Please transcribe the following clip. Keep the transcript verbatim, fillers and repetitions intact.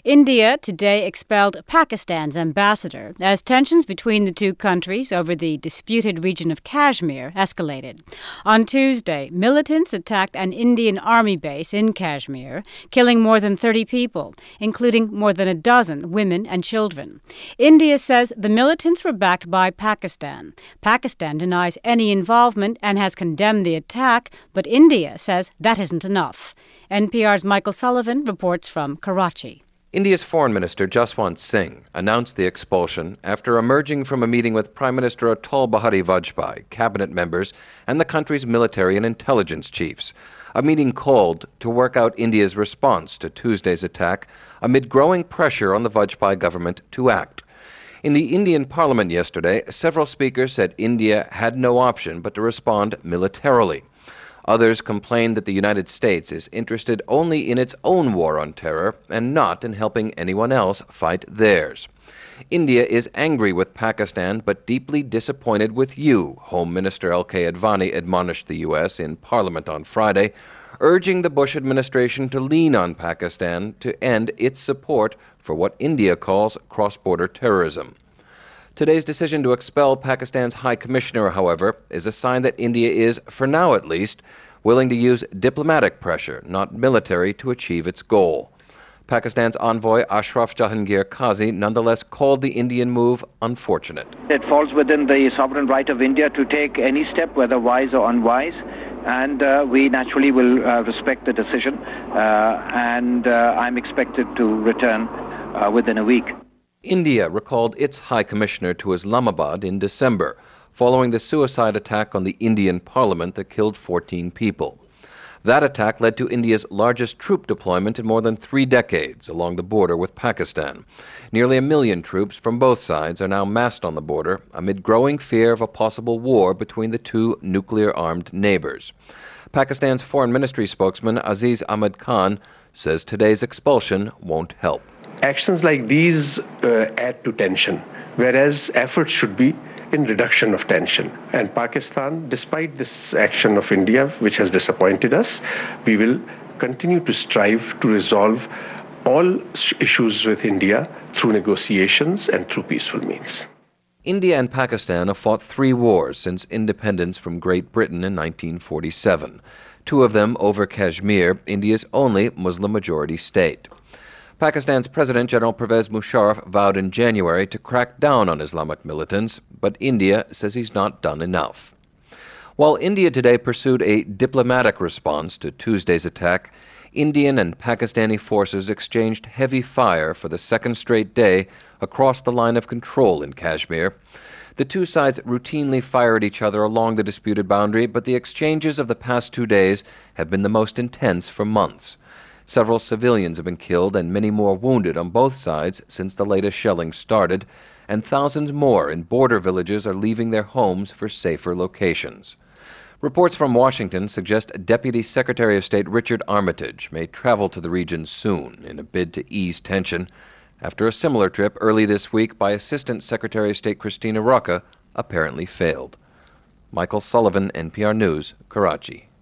India today expelled Pakistan's ambassador as tensions between the two countries over the disputed region of Kashmir escalated. On Tuesday, militants attacked an Indian army base in Kashmir, killing more than thirty people, including more than a dozen women and children. India says the militants were backed by Pakistan. Pakistan denies any involvement and has condemned the attack, but India says that isn't enough. N P R's Michael Sullivan reports from Karachi. India's Foreign Minister Jaswant Singh announced the expulsion after emerging from a meeting with Prime Minister Atal Bihari Vajpayee, cabinet members, and the country's military and intelligence chiefs. A meeting called to work out India's response to Tuesday's attack amid growing pressure on the Vajpayee government to act. In the Indian parliament yesterday, several speakers said India had no option but to respond militarily. Others complained that the United States is interested only in its own war on terror and not in helping anyone else fight theirs. India is angry with Pakistan but deeply disappointed with you, Home Minister L K Advani admonished the U S in Parliament on Friday, urging the Bush administration to lean on Pakistan to end its support for what India calls cross-border terrorism. Today's decision to expel Pakistan's High Commissioner, however, is a sign that India is, for now at least, willing to use diplomatic pressure, not military, to achieve its goal. Pakistan's envoy Ashraf Jahangir Qazi nonetheless called the Indian move unfortunate. It falls within the sovereign right of India to take any step, whether wise or unwise, and uh, we naturally will uh, respect the decision, uh, and uh, I'm expected to return uh, within a week. India recalled its High Commissioner to Islamabad in December, following the suicide attack on the Indian parliament that killed fourteen people. That attack led to India's largest troop deployment in more than three decades along the border with Pakistan. Nearly a million troops from both sides are now massed on the border amid growing fear of a possible war between the two nuclear-armed neighbors. Pakistan's Foreign Ministry spokesman Aziz Ahmed Khan says today's expulsion won't help. Actions like these uh, add to tension, whereas efforts should be in reduction of tension. And Pakistan, despite this action of India, which has disappointed us, we will continue to strive to resolve all issues with India through negotiations and through peaceful means. India and Pakistan have fought three wars since independence from Great Britain in nineteen forty-seven. Two of them over Kashmir, India's only Muslim-majority state. Pakistan's President General Pervez Musharraf vowed in January to crack down on Islamic militants, but India says he's not done enough. While India today pursued a diplomatic response to Tuesday's attack, Indian and Pakistani forces exchanged heavy fire for the second straight day across the line of control in Kashmir. The two sides routinely fire at each other along the disputed boundary, but the exchanges of the past two days have been the most intense for months. Several civilians have been killed and many more wounded on both sides since the latest shelling started, and thousands more in border villages are leaving their homes for safer locations. Reports from Washington suggest Deputy Secretary of State Richard Armitage may travel to the region soon in a bid to ease tension, after a similar trip early this week by Assistant Secretary of State Christina Rocca apparently failed. Michael Sullivan, N P R News, Karachi.